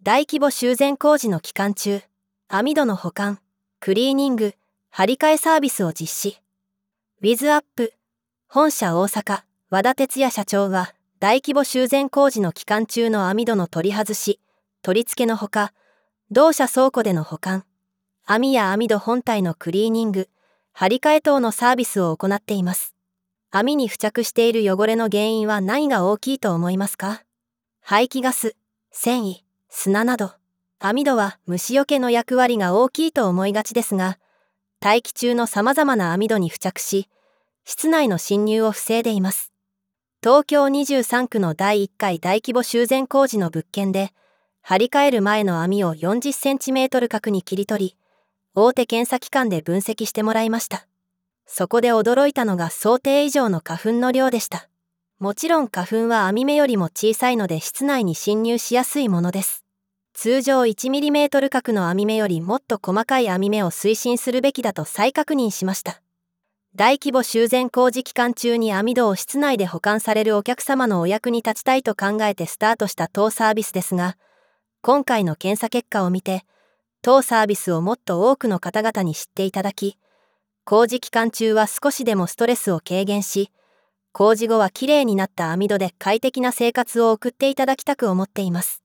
大規模修繕工事の期間中、網戸の保管、クリーニング、張り替えサービスを実施。ウィズアップ、本社大阪、和田哲也社長は、大規模修繕工事の期間中の網戸の取り外し、取り付けのほか、同社倉庫での保管、網や網戸本体のクリーニング、張り替え等のサービスを行っています。網に付着している汚れの原因は何が大きいと思いますか？排気ガス、繊維、砂など。網戸は虫除けの役割が大きいと思いがちですが、大気中の様々な網戸に付着し、室内の侵入を防いでいます。東京23区の第1回大規模修繕工事の物件で、張り替える前の網を40センチメートル角に切り取り、大手検査機関で分析してもらいました。そこで驚いたのが想定以上の花粉の量でした。もちろん花粉は網目よりも小さいので室内に侵入しやすいものです。通常 1mm 角の網目よりもっと細かい網目を推進するべきだと再確認しました。大規模修繕工事期間中に網戸を室内で保管されるお客様のお役に立ちたいと考えてスタートした当サービスですが、今回の検査結果を見て、当サービスをもっと多くの方々に知っていただき、工事期間中は少しでもストレスを軽減し、工事後はきれいになった網戸で快適な生活を送っていただきたく思っています。